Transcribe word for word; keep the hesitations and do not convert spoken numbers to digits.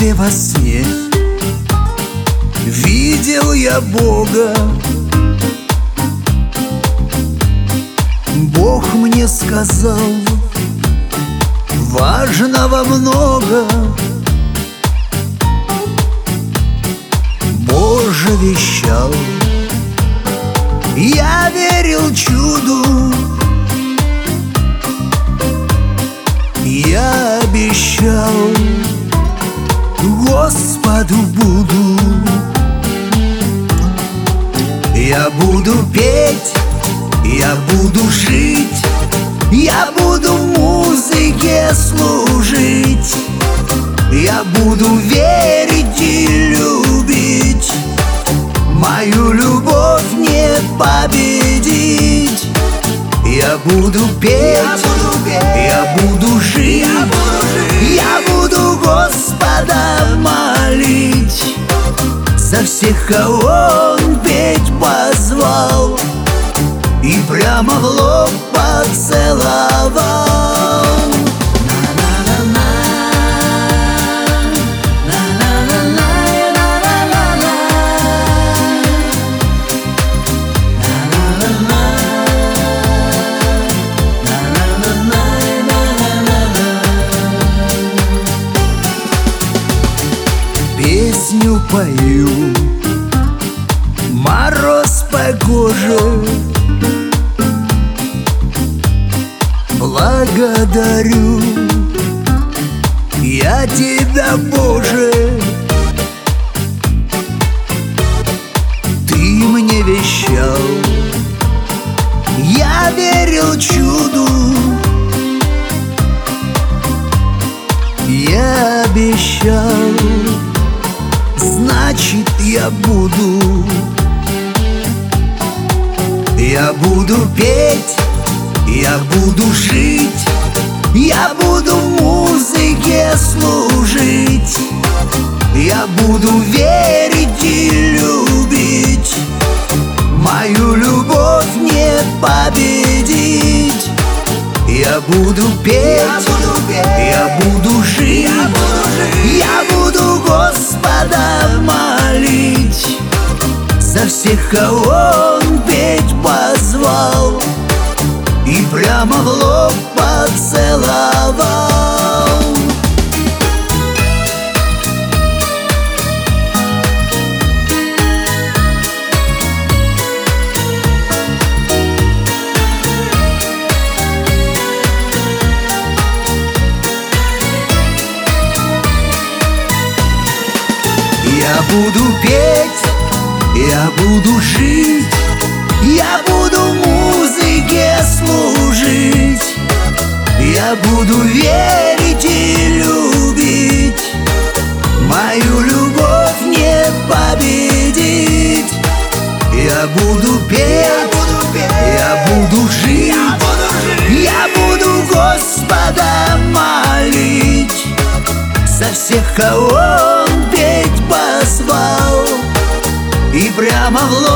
детстве во сне видел я Бога. Бог мне сказал, важного много. Боже вещал, я верил чуду. Я обещал, Господу буду. Я буду петь, я буду жить, я буду музыке служить. Я буду верить и любить, мою любовь не победить. Я буду петь, я буду, петь, я буду жить, я буду, жить. Я буду Господа молить за всех, кого Он петь позвал, и прямо в лоб поцеловал. Песню пою, мороз по коже. Благодарю я Тебя, Боже. Ты мне вещал, я верил чуду. Я обещал, значит я буду. Я буду петь, я буду жить, я буду музыке служить. Я буду верить и любить, мою любовь не победить. Я буду петь, я буду, петь, я буду жить, я буду, жить. Я буду Господа молить за всех, кого Он петь позвал, и прямо в лоб поцеловал. Я буду петь, я буду жить, я буду музыке служить. Я буду верить и любить, мою любовь не победить. Я буду петь, я буду, петь, я буду жить, я буду, жить. Я буду Господа молить за всех, кого Он петь позвал, и прямо в лоб